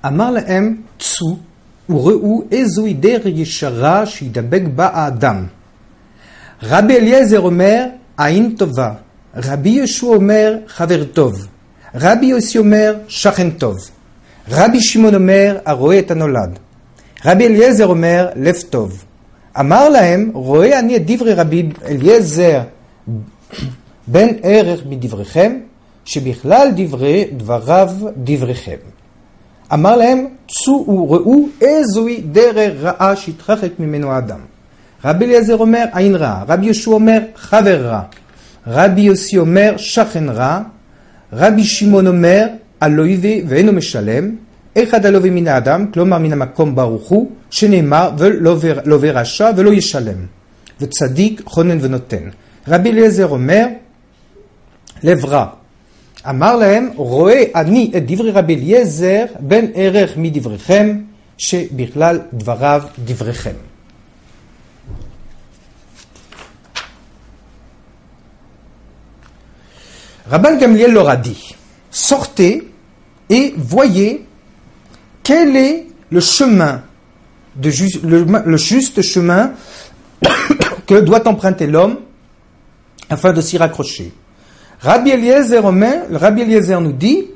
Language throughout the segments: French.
אמר להם, צאו וראו איזוהי דרך ישרה שידבק בה האדם. רבי אליעזר אומר, עין טובה. רבי יהושע אומר, חבר טוב. רבי יוסי אומר, שכן טוב. רבי שמעון אומר, הרואה את הנולד. רבי אליעזר אומר, לב טוב. אמר להם, רואה אני את דברי רבי אליעזר בין ערך מדבריכם, שבכלל דבריו דבריכם. אמר להם, צאו וראו איזוהי דרך רעה שהתרחק ממנו האדם. רבי אליעזר אומר, עין רע. רבי יהושע אומר, חבר רע. רבי יוסי אומר, שכן רע. רבי שמעון אומר, הלויבי ואינו משלם. אחד הלווי מן האדם, כלומר מן המקום ברוך הוא, שנאמר, ולא ורשע ולא ישלם. וצדיק חונן ונותן. רבי אליעזר אומר, לב רע. אמר להם, רואה אני את דברי רבי אליעזר בין ערך מדבריכם, שבכלל דבריו דבריכם. Rabban Gamliel leur a dit, sortez et voyez quel est le chemin, le juste chemin que doit emprunter l'homme afin de s'y raccrocher. Rabbi Eliezer nous dit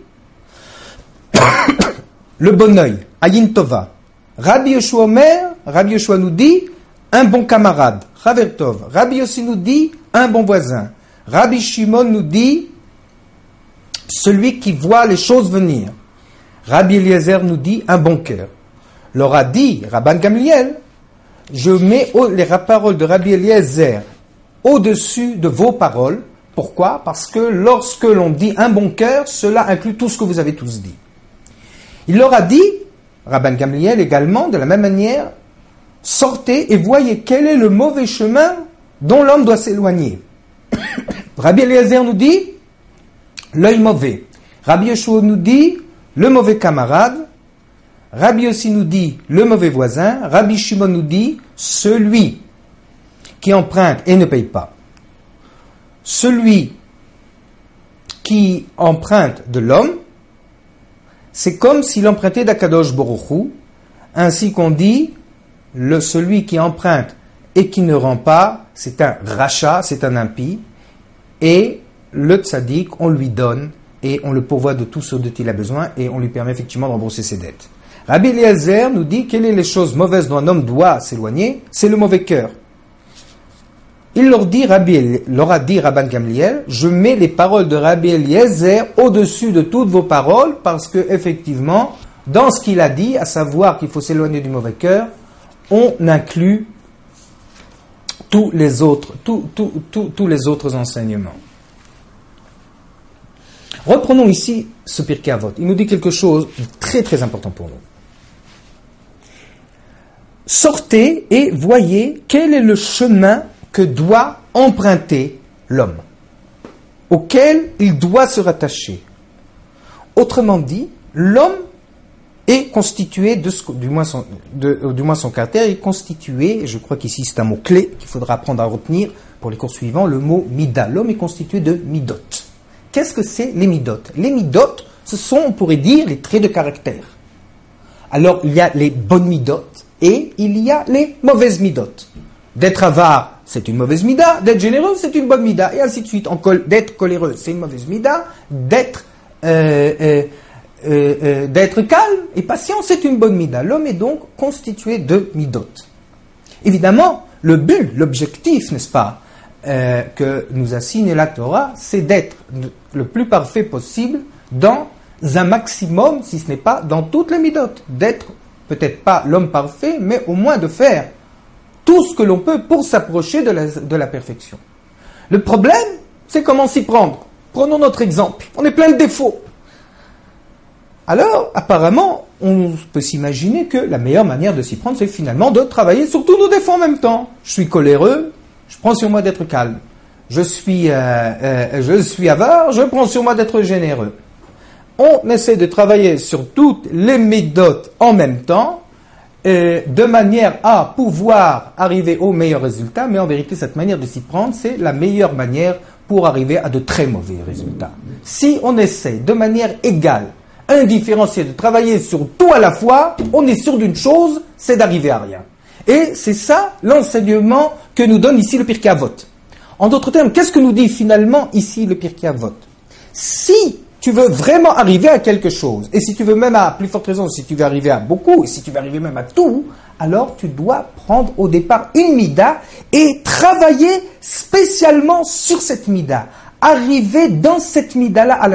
le bon œil, Ayin Tova. Rabbi Yoshua nous dit un bon camarade, Chaver Tov. Rabbi Yossi nous dit un bon voisin. Rabbi Shimon nous dit celui qui voit les choses venir. Rabbi Eliezer nous dit un bon cœur. Leur a dit Rabban Gamliel, je mets les paroles de Rabbi Eliezer au-dessus de vos paroles. Pourquoi? Parce que lorsque l'on dit un bon cœur, cela inclut tout ce que vous avez tous dit. Il leur a dit, Rabban Gamliel également, de la même manière, sortez et voyez quel est le mauvais chemin dont l'homme doit s'éloigner. Rabbi Eliezer nous dit l'œil mauvais. Rabbi Yeshua nous dit le mauvais camarade. Rabbi Yossi nous dit le mauvais voisin. Rabbi Shimon nous dit celui qui emprunte et ne paye pas. Celui qui emprunte de l'homme, c'est comme s'il empruntait d'Akadosh Baruch Hu, ainsi qu'on dit celui qui emprunte et qui ne rend pas, c'est un rachat, c'est un impie, et le tzaddik, on lui donne et on le pourvoit de tout ce dont il a besoin et on lui permet effectivement de rembourser ses dettes. Rabbi Eliezer nous dit quelles sont les choses mauvaises dont un homme doit s'éloigner, c'est le mauvais cœur. Il leur a dit Rabban Gamliel, je mets les paroles de Rabbi Eliezer au-dessus de toutes vos paroles parce que effectivement, dans ce qu'il a dit, à savoir qu'il faut s'éloigner du mauvais cœur, on inclut tous les autres enseignements. Reprenons ici ce Pirkei Avot. Il nous dit quelque chose de très très important pour nous. Sortez et voyez quel est le chemin que doit emprunter l'homme, auquel il doit se rattacher. Autrement dit, l'homme est constitué, du moins son caractère est constitué, et je crois qu'ici c'est un mot clé qu'il faudra apprendre à retenir pour les cours suivants, le mot mida. L'homme est constitué de midot. Qu'est-ce que c'est les midot? Les midot, ce sont, on pourrait dire, les traits de caractère. Alors, il y a les bonnes midot et il y a les mauvaises midot. D'être avare, c'est une mauvaise mida. D'être généreux, c'est une bonne mida. Et ainsi de suite. D'être coléreux, c'est une mauvaise mida. D'être calme et patient, c'est une bonne mida. L'homme est donc constitué de midot. Évidemment, le but, l'objectif, n'est-ce pas, que nous a signé la Torah, c'est d'être le plus parfait possible dans un maximum, si ce n'est pas dans toutes les midot. D'être peut-être pas l'homme parfait, mais au moins de faire tout ce que l'on peut pour s'approcher de la perfection. Le problème, c'est comment s'y prendre. Prenons notre exemple. On est plein de défauts. Alors, apparemment, on peut s'imaginer que la meilleure manière de s'y prendre, c'est finalement de travailler sur tous nos défauts en même temps. Je suis coléreux, je prends sur moi d'être calme. Je suis avare, je prends sur moi d'être généreux. On essaie de travailler sur toutes les méthodes en même temps, de manière à pouvoir arriver au meilleur résultat, mais en vérité, cette manière de s'y prendre, c'est la meilleure manière pour arriver à de très mauvais résultats. Si on essaie de manière égale indifférencié, de travailler sur tout à la fois, on est sûr d'une chose, c'est d'arriver à rien. Et c'est ça l'enseignement que nous donne ici le Pirkei Avot. En d'autres termes, qu'est-ce que nous dit finalement ici le Pirkei Avot? Si tu veux vraiment arriver à quelque chose, et si tu veux même à plus forte raison, si tu veux arriver à beaucoup, et si tu veux arriver même à tout, alors tu dois prendre au départ une mida et travailler spécialement sur cette mida. Arriver dans cette mida-là à la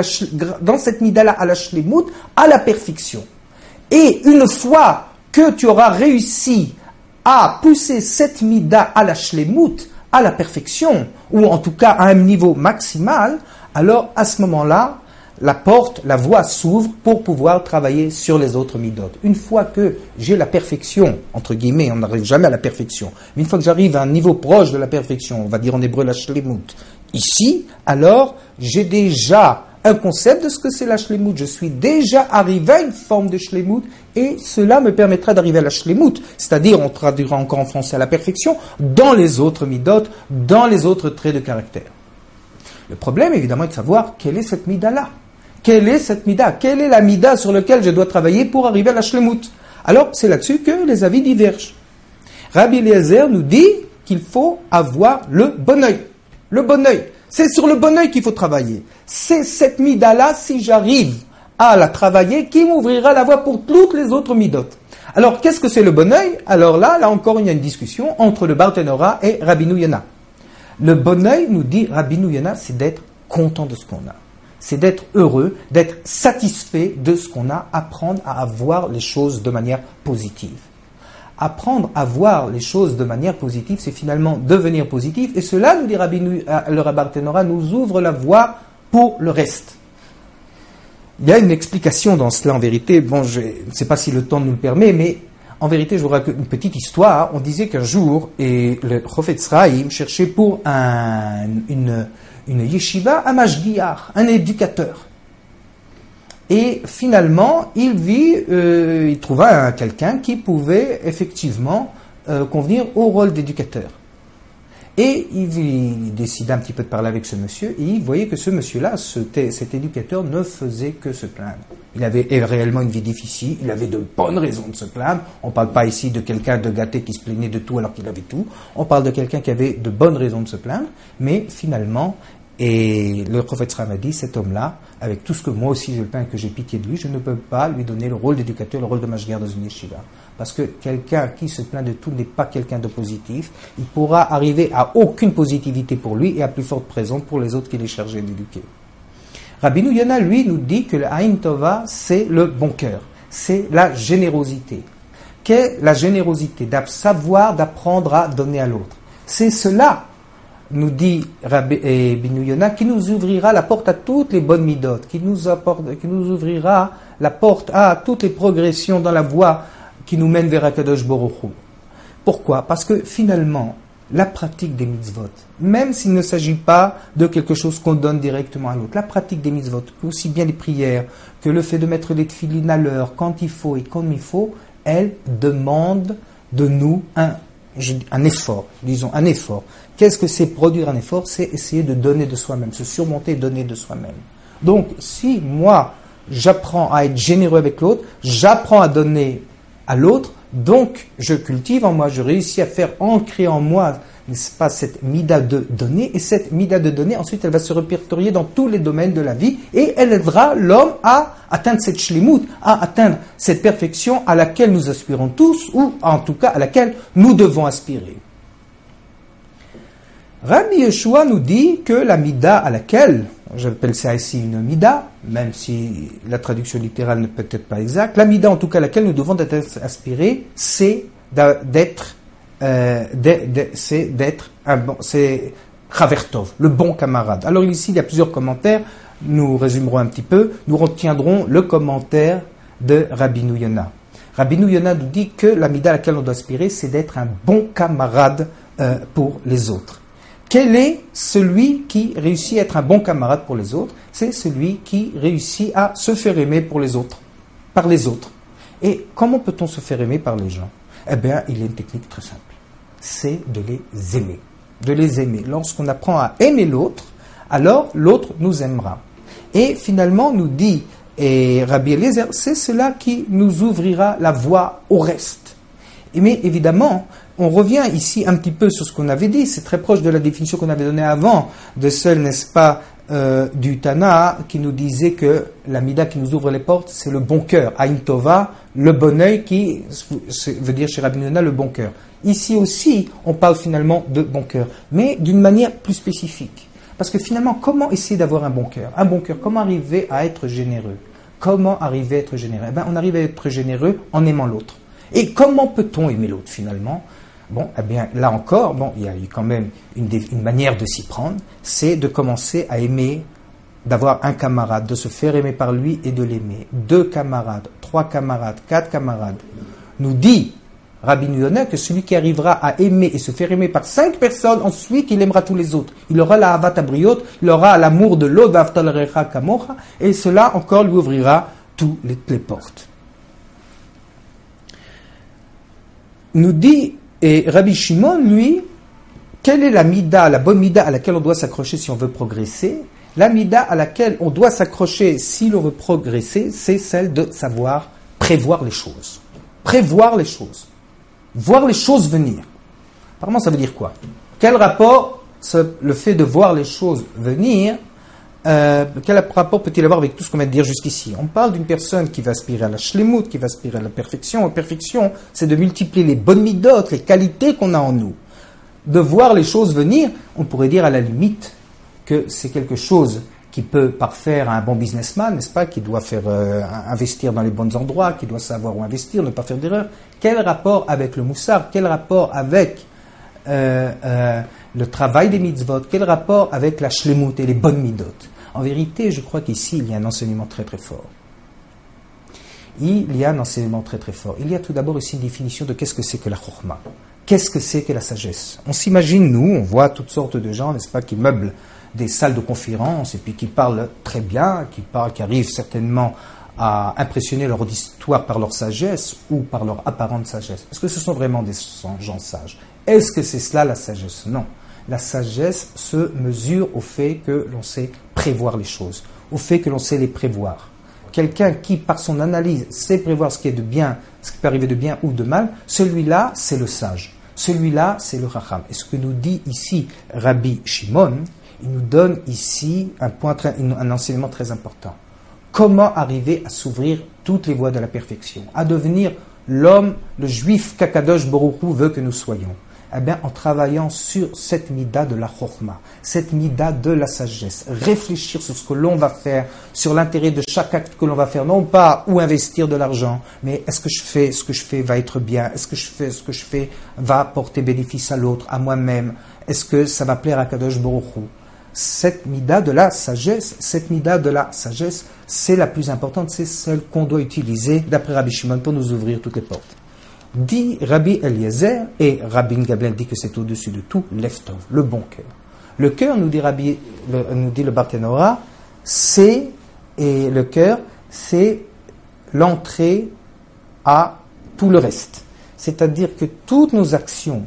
shlemut, à la perfection. Et une fois que tu auras réussi à pousser cette mida à la shlemut, à la perfection, ou en tout cas à un niveau maximal, alors à ce moment-là, la porte, la voie s'ouvre pour pouvoir travailler sur les autres midot. Une fois que j'ai la perfection, entre guillemets, on n'arrive jamais à la perfection, mais une fois que j'arrive à un niveau proche de la perfection, on va dire en hébreu la shlemut, ici, alors j'ai déjà un concept de ce que c'est la shlemut. Je suis déjà arrivé à une forme de shlemut et cela me permettra d'arriver à la shlemut, c'est-à-dire, on traduira encore en français à la perfection, dans les autres midot, dans les autres traits de caractère. Le problème, évidemment, est de savoir quelle est cette mida-là. Quelle est cette mida? Quelle est la mida sur laquelle je dois travailler pour arriver à la shlemut? Alors, c'est là-dessus que les avis divergent. Rabbi Eliezer nous dit qu'il faut avoir le bon œil. Le bon œil. C'est sur le bon œil qu'il faut travailler. C'est cette mida-là, si j'arrive à la travailler, qui m'ouvrira la voie pour toutes les autres midot. Alors, qu'est-ce que c'est le bon œil? Alors là encore, il y a une discussion entre le Barthénora et Rabbeinu Yonah. Le bon œil, nous dit Rabbeinu Yonah, c'est d'être content de ce qu'on a. C'est d'être heureux, d'être satisfait de ce qu'on a, apprendre à voir les choses de manière positive. Apprendre à voir les choses de manière positive, c'est finalement devenir positif, et cela, nous dit le Barthénora, nous ouvre la voie pour le reste. Il y a une explication dans cela, en vérité. Bon, je ne sais pas si le temps nous le permet, mais en vérité, je vous raconte une petite histoire. On disait qu'un jour, et le Chofetz Chaim cherchait pour une yeshiva un mashgiach, un éducateur. Et finalement, il trouva quelqu'un qui pouvait effectivement convenir au rôle d'éducateur. Et il décida un petit peu de parler avec ce monsieur, et il voyait que ce monsieur-là, cet éducateur, ne faisait que se plaindre. Il avait réellement une vie difficile, il avait de bonnes raisons de se plaindre. On ne parle pas ici de quelqu'un de gâté qui se plaignait de tout alors qu'il avait tout. On parle de quelqu'un qui avait de bonnes raisons de se plaindre, mais finalement, et le prophète Chaim a dit, cet homme-là, avec tout ce que moi aussi je le plains et que j'ai pitié de lui, je ne peux pas lui donner le rôle d'éducateur, le rôle de mashgiach dans une yeshiva. Parce que quelqu'un qui se plaint de tout n'est pas quelqu'un de positif. Il pourra arriver à aucune positivité pour lui et à plus forte présence pour les autres qu'il est chargé d'éduquer. Rabbeinu Yonah, lui, nous dit que le Aïn Tova, c'est le bon cœur. C'est la générosité. Qu'est la générosité? Savoir d'apprendre à donner à l'autre. C'est cela, nous dit Rabbeinu Yonah, qui nous ouvrira la porte à toutes les bonnes midot, qui nous ouvrira la porte à toutes les progressions dans la voie qui nous mène vers Akadosh Baruch Hu. Pourquoi? Parce que finalement, la pratique des mitzvot, même s'il ne s'agit pas de quelque chose qu'on donne directement à l'autre, la pratique des mitzvot, aussi bien les prières que le fait de mettre les tefilines à l'heure, quand il faut et comme il faut, elle demande de nous un effort, disons un effort. Qu'est-ce que c'est produire un effort? C'est essayer de donner de soi-même, se surmonter et donner de soi-même. Donc, si moi, j'apprends à être généreux avec l'autre, j'apprends à donner à l'autre, donc je cultive en moi, je réussis à faire ancrer en moi, n'est-ce pas, cette mida de donner, et cette mida de donner, ensuite elle va se répertorier dans tous les domaines de la vie, et elle aidera l'homme à atteindre cette shlimut, à atteindre cette perfection à laquelle nous aspirons tous, ou en tout cas à laquelle nous devons aspirer. Rabbi Yeshua nous dit que la mida à laquelle, j'appelle ça ici une mida, même si la traduction littérale n'est peut-être pas exacte, la mida en tout cas à laquelle nous devons aspirer, c'est d'être Chavertov, le bon camarade. Alors ici, il y a plusieurs commentaires, nous résumerons un petit peu, nous retiendrons le commentaire de Rabbeinu Yonah. Rabbeinu Yonah nous dit que la mida à laquelle on doit aspirer, c'est d'être un bon camarade pour les autres. Quel est celui qui réussit à être un bon camarade pour les autres? C'est celui qui réussit à se faire aimer pour les autres, par les autres. Et comment peut-on se faire aimer par les gens? Eh bien, il y a une technique très simple. C'est de les aimer. De les aimer. Lorsqu'on apprend à aimer l'autre, alors l'autre nous aimera. Et finalement, nous dit et Rabbi Eliezer, c'est cela qui nous ouvrira la voie au reste. Mais évidemment, on revient ici un petit peu sur ce qu'on avait dit, c'est très proche de la définition qu'on avait donnée avant, de celle, n'est-ce pas, du Tana, qui nous disait que la mida qui nous ouvre les portes, c'est le bon cœur, Aïn Tova, le bon œil, qui veut dire chez Rabbi Yonah le bon cœur. Ici aussi, on parle finalement de bon cœur, mais d'une manière plus spécifique. Parce que finalement, comment essayer d'avoir un bon cœur ? Un bon cœur, comment arriver à être généreux ? Comment arriver à être généreux ? On arrive à être généreux en aimant l'autre. Et comment peut-on aimer l'autre finalement ? Bon, eh bien, là encore, il y a eu quand même une manière de s'y prendre, c'est de commencer à aimer, d'avoir un camarade, de se faire aimer par lui et de l'aimer. 2 camarades, 3 camarades, 4 camarades. Nous dit Rabbi Yonah que celui qui arrivera à aimer et se faire aimer par 5 personnes, ensuite il aimera tous les autres. Il aura la avat abriot, il aura l'amour de l'autre, v'aftal recha kamocha, et cela encore lui ouvrira toutes les portes. Nous dit, et Rabbi Shimon, lui, quelle est la mida, la bonne mida à laquelle on doit s'accrocher si on veut progresser ? La mida à laquelle on doit s'accrocher si l'on veut progresser, c'est celle de savoir prévoir les choses. Prévoir les choses. Voir les choses venir. Apparemment, ça veut dire quoi ? Quel rapport, le fait de voir les choses venir, quel rapport peut-il avoir avec tout ce qu'on vient de dire jusqu'ici ? On parle d'une personne qui va aspirer à la shlemut, qui va aspirer à la perfection. La perfection, c'est de multiplier les bonnes midotes, les qualités qu'on a en nous. De voir les choses venir, on pourrait dire à la limite que c'est quelque chose qui peut parfaire un bon businessman, n'est-ce pas, qui doit faire investir dans les bons endroits, qui doit savoir où investir, ne pas faire d'erreur. Quel rapport avec le moussard ? Quel rapport avec le travail des mitzvot ? Quel rapport avec la shlemut et les bonnes midot ? En vérité, je crois qu'ici, il y a un enseignement très très fort. Il y a un enseignement très très fort. Il y a tout d'abord ici une définition de qu'est-ce que c'est que la chokhma. Qu'est-ce que c'est que la sagesse ? On s'imagine, nous, on voit toutes sortes de gens, n'est-ce pas, qui meublent des salles de conférence et puis qui parlent très bien, qui arrivent certainement à impressionner leur auditoire par leur sagesse ou par leur apparente sagesse. Est-ce que ce sont vraiment des gens sages ? Est-ce que c'est cela la sagesse ? Non. La sagesse se mesure au fait que l'on sait prévoir les choses, au fait que l'on sait les prévoir. Quelqu'un qui, par son analyse, sait prévoir ce qui est de bien, ce qui peut arriver de bien ou de mal, celui-là, c'est le sage. Celui-là, c'est le racham. Et ce que nous dit ici Rabbi Shimon, il nous donne ici un enseignement très important. Comment arriver à s'ouvrir toutes les voies de la perfection, à devenir l'homme, le juif qu'Akadosh Baruch Hu veut que nous soyons. Eh bien, en travaillant sur cette mida de la chokhma, cette mida de la sagesse, réfléchir sur ce que l'on va faire, sur l'intérêt de chaque acte que l'on va faire, non pas où investir de l'argent, mais est-ce que ce que je fais va être bien, est-ce que ce que je fais va porter bénéfice à l'autre, à moi-même, est-ce que ça va plaire à Kadosh Baruch Hu. Cette mida de la sagesse, c'est la plus importante, c'est celle qu'on doit utiliser, d'après Rabbi Shimon, pour nous ouvrir toutes les portes. Dit Rabbi Eliezer, et Rabbi Gabriel dit que c'est au-dessus de tout, l'eftov, le bon cœur. Le cœur, nous dit le Barthénora, c'est l'entrée à tout le reste. C'est-à-dire que toutes nos actions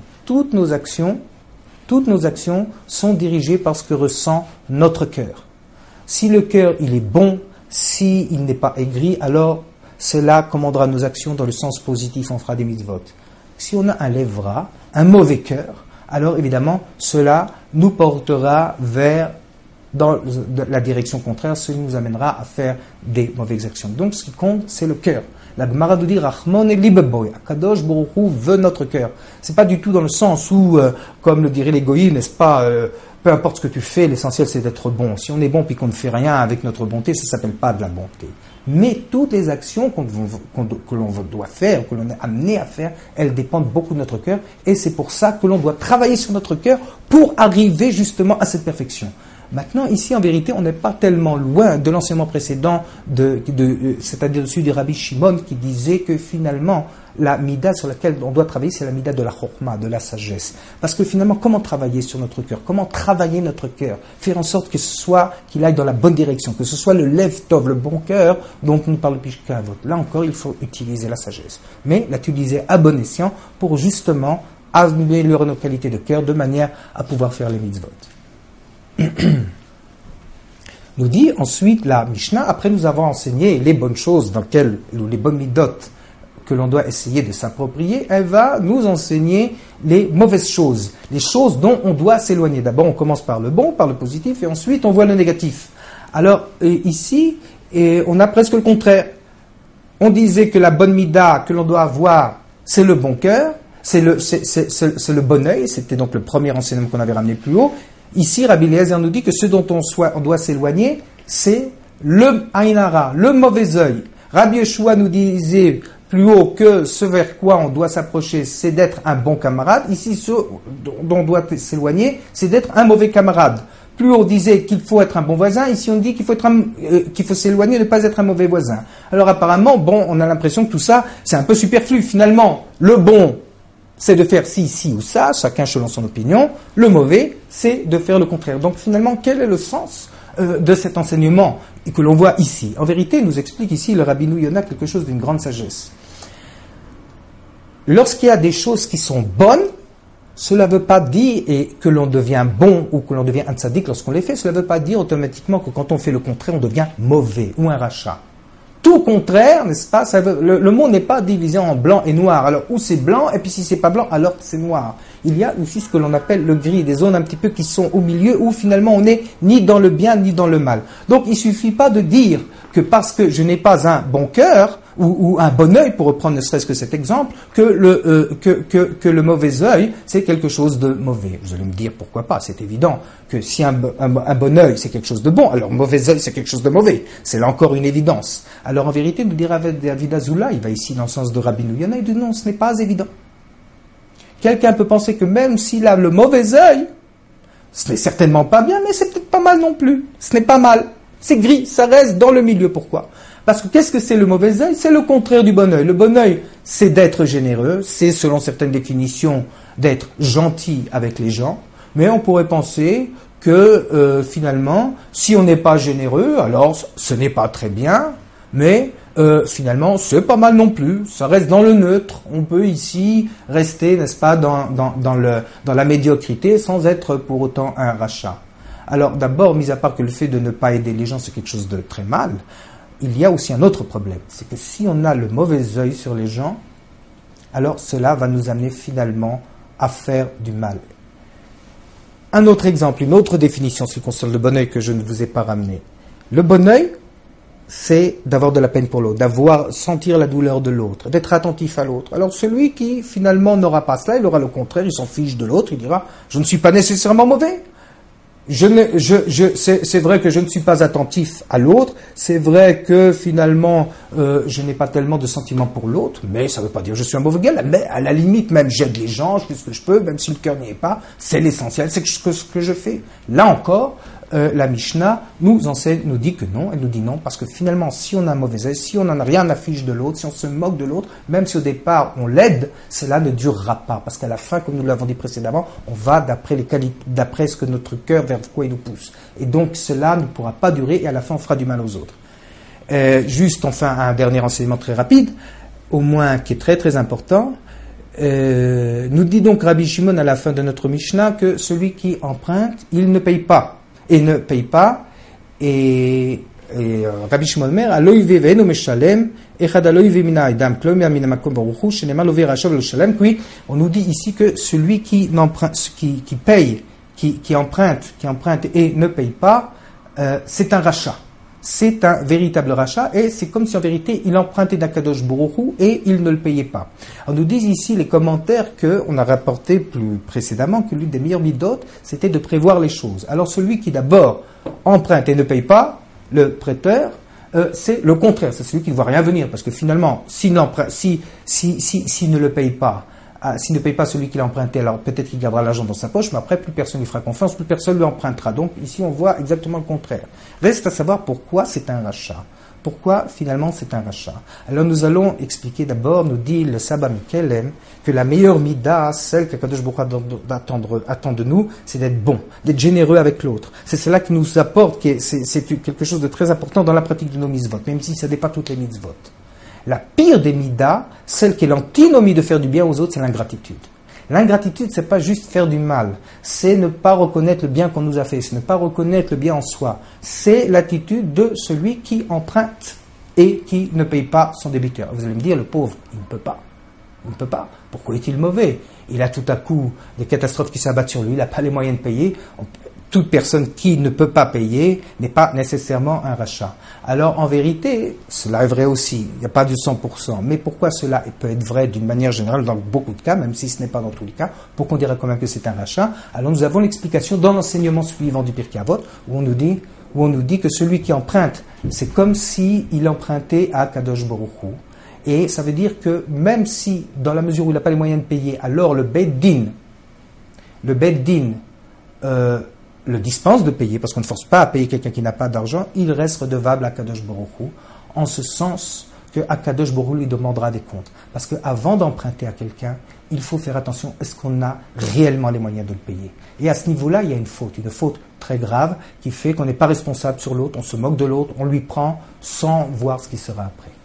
sont dirigées par ce que ressent notre cœur. Si le cœur, il est bon, s'il n'est pas aigri, alors cela commandera nos actions dans le sens positif, on fera des mitzvot. Si on a un lèvra, un mauvais cœur, alors évidemment, cela nous portera dans la direction contraire, cela nous amènera à faire des mauvaises actions. Donc ce qui compte, c'est le cœur. La Gemara nous dit Rachmon et Libeboy. Akadosh Baruch Hu veut notre cœur. C'est pas du tout dans le sens où, comme le diraient les goïs, n'est-ce pas, peu importe ce que tu fais, l'essentiel c'est d'être bon. Si on est bon puis qu'on ne fait rien avec notre bonté, ça s'appelle pas de la bonté. Mais toutes les actions que l'on doit faire, que l'on est amené à faire, elles dépendent beaucoup de notre cœur. Et c'est pour ça que l'on doit travailler sur notre cœur pour arriver justement à cette perfection. Maintenant, ici, en vérité, on n'est pas tellement loin de l'enseignement précédent, c'est-à-dire celui du Rabbi Shimon, qui disait que finalement, la mida sur laquelle on doit travailler, c'est la mida de la chokhma, de la sagesse. Parce que finalement, comment travailler sur notre cœur ? Comment travailler notre cœur ? Faire en sorte qu'il aille dans la bonne direction, que ce soit le lev tov, le bon cœur, dont nous parle Pishka Avot. Là encore, il faut utiliser la sagesse. Mais l'utiliser à bon escient pour justement améliorer nos qualités de cœur de manière à pouvoir faire les mitzvot. Nous dit ensuite la Mishnah, après nous avoir enseigné les bonnes choses ou les bonnes midot que l'on doit essayer de s'approprier, elle va nous enseigner les mauvaises choses, les choses dont on doit s'éloigner. D'abord, on commence par le bon, par le positif, et ensuite on voit le négatif. Alors ici, on a presque le contraire. On disait que la bonne mida que l'on doit avoir, c'est le bon cœur, c'est le bon œil, c'était donc le premier enseignement qu'on avait ramené plus haut. Ici, Rabbi Eliezer nous dit que ce dont on doit s'éloigner, c'est le Ainara, le mauvais œil. Rabbi Yeshua nous disait plus haut que ce vers quoi on doit s'approcher, c'est d'être un bon camarade. Ici, ce dont on doit s'éloigner, c'est d'être un mauvais camarade. Plus haut on disait qu'il faut être un bon voisin, ici on dit qu'il faut s'éloigner, ne pas être un mauvais voisin. Alors apparemment, on a l'impression que tout ça, c'est un peu superflu. Finalement, le bon, c'est de faire ci ou ça, chacun selon son opinion. Le mauvais, c'est de faire le contraire. Donc finalement, quel est le sens de cet enseignement que l'on voit ici? En vérité, nous explique ici le Rabbeinu Yonah quelque chose d'une grande sagesse. Lorsqu'il y a des choses qui sont bonnes, cela ne veut pas dire que l'on devient bon ou que l'on devient un tzaddik lorsqu'on les fait. Cela ne veut pas dire automatiquement que quand on fait le contraire, on devient mauvais ou un rachat. Tout contraire, n'est-ce pas, le monde n'est pas divisé en blanc et noir. Alors, ou c'est blanc, et puis si c'est pas blanc, alors c'est noir. Il y a aussi ce que l'on appelle le gris, des zones un petit peu qui sont au milieu, où finalement on n'est ni dans le bien, ni dans le mal. Donc, il suffit pas de dire que parce que je n'ai pas un bon cœur, ou un bon œil, pour reprendre ne serait-ce que cet exemple, que le mauvais œil, c'est quelque chose de mauvais. Vous allez me dire, pourquoi pas? C'est évident que si un bon œil, c'est quelque chose de bon, alors mauvais œil, c'est quelque chose de mauvais. C'est là encore une évidence. Alors en vérité, nous dira David Azoula, il va ici dans le sens de Rabbeinu Yonah, il dit non, ce n'est pas évident. Quelqu'un peut penser que même s'il a le mauvais œil, ce n'est certainement pas bien, mais c'est peut-être pas mal non plus. Ce n'est pas mal. C'est gris, ça reste dans le milieu. Pourquoi? Parce que qu'est-ce que c'est le mauvais œil? C'est le contraire du bon œil. Le bon œil, c'est d'être généreux, c'est selon certaines définitions d'être gentil avec les gens, mais on pourrait penser que finalement, si on n'est pas généreux, alors ce n'est pas très bien, mais finalement, c'est pas mal non plus. Ça reste dans le neutre. On peut ici rester, n'est-ce pas, dans la médiocrité sans être pour autant un rachat. Alors d'abord, mis à part que le fait de ne pas aider les gens, c'est quelque chose de très mal, il y a aussi un autre problème. C'est que si on a le mauvais œil sur les gens, alors cela va nous amener finalement à faire du mal. Un autre exemple, une autre définition, ce qui concerne le bon œil que je ne vous ai pas ramené. Le bon œil, c'est d'avoir de la peine pour l'autre, sentir la douleur de l'autre, d'être attentif à l'autre. Alors celui qui finalement n'aura pas cela, il aura le contraire, il s'en fiche de l'autre, il dira « je ne suis pas nécessairement mauvais ». C'est vrai que je ne suis pas attentif à l'autre, c'est vrai que finalement je n'ai pas tellement de sentiments pour l'autre, mais ça ne veut pas dire que je suis un mauvais gars, mais à la limite même j'aide les gens, je fais ce que je peux, même si le cœur n'y est pas, c'est l'essentiel, c'est ce que je fais. Là encore, la Mishnah nous dit que non, elle nous dit non, parce que finalement, si on a un mauvais œil, si on n'en a rien à fiche de l'autre, si on se moque de l'autre, même si au départ on l'aide, cela ne durera pas, parce qu'à la fin, comme nous l'avons dit précédemment, on va d'après ce que notre cœur, vers quoi il nous pousse. Et donc cela ne pourra pas durer, et à la fin on fera du mal aux autres. Juste enfin un dernier enseignement très rapide, au moins qui est très très important. Nous dit donc Rabbi Shimon à la fin de notre Mishnah que celui qui emprunte, il ne paye pas. Et ne paye pas, et Rabbi Shimon Mer, aloïve ve'eno meshalem, echad aloïve mina aidam, klomia mina makom baruchu, shenema love rachav lo shalem. Puis, on nous dit ici que celui qui paye, qui emprunte et ne paye pas, c'est un rachat. C'est un véritable rachat, et c'est comme si en vérité il empruntait d'Akadosh Baruch Hu et il ne le payait pas. On nous dit ici les commentaires qu'on a rapporté plus précédemment que l'une des meilleures midot, c'était de prévoir les choses. Alors celui qui d'abord emprunte et ne paye pas, le prêteur, c'est le contraire, c'est celui qui ne voit rien venir, parce que finalement, s'il ne le paye pas, s'il ne paye pas celui qui l'a emprunté, alors peut-être qu'il gardera l'argent dans sa poche, mais après plus personne lui fera confiance, plus personne lui empruntera. Donc ici on voit exactement le contraire. Reste à savoir pourquoi c'est un rachat. Pourquoi finalement c'est un rachat. Alors nous allons expliquer d'abord, nous dit le Saba Mikelem, que la meilleure mida, celle qu'Akadosh Baruch Hu attend de nous, c'est d'être bon, d'être généreux avec l'autre. C'est cela qui nous apporte, c'est quelque chose de très important dans la pratique de nos mitzvot, même si ça n'est pas toutes les mitzvot. La pire des midas, celle qui est l'antinomie de faire du bien aux autres, c'est l'ingratitude. L'ingratitude, c'est pas juste faire du mal, c'est ne pas reconnaître le bien qu'on nous a fait, c'est ne pas reconnaître le bien en soi. C'est l'attitude de celui qui emprunte et qui ne paye pas son débiteur. Vous allez me dire, le pauvre, il ne peut pas. Il ne peut pas. Pourquoi est-il mauvais? Il a tout à coup des catastrophes qui s'abattent sur lui, il n'a pas les moyens de payer. Toute personne qui ne peut pas payer n'est pas nécessairement un rachat. Alors en vérité, cela est vrai aussi, il n'y a pas du 100%. Mais pourquoi cela peut être vrai d'une manière générale dans beaucoup de cas, même si ce n'est pas dans tous les cas, pour qu'on dirait quand même que c'est un rachat? Alors nous avons l'explication dans l'enseignement suivant du Pirkei Avot, où on nous dit que celui qui emprunte, c'est comme s'il empruntait à Kadosh Baruch Hu. Et ça veut dire que même si, dans la mesure où il n'a pas les moyens de payer, alors le Beit Din le dispense de payer, parce qu'on ne force pas à payer quelqu'un qui n'a pas d'argent, il reste redevable à Kadosh Baruch Hu, en ce sens que Kadosh Baruch Hu lui demandera des comptes. Parce qu'avant d'emprunter à quelqu'un, il faut faire attention, est-ce qu'on a réellement les moyens de le payer? Et à ce niveau-là, il y a une faute très grave, qui fait qu'on n'est pas responsable sur l'autre, on se moque de l'autre, on lui prend sans voir ce qui sera après.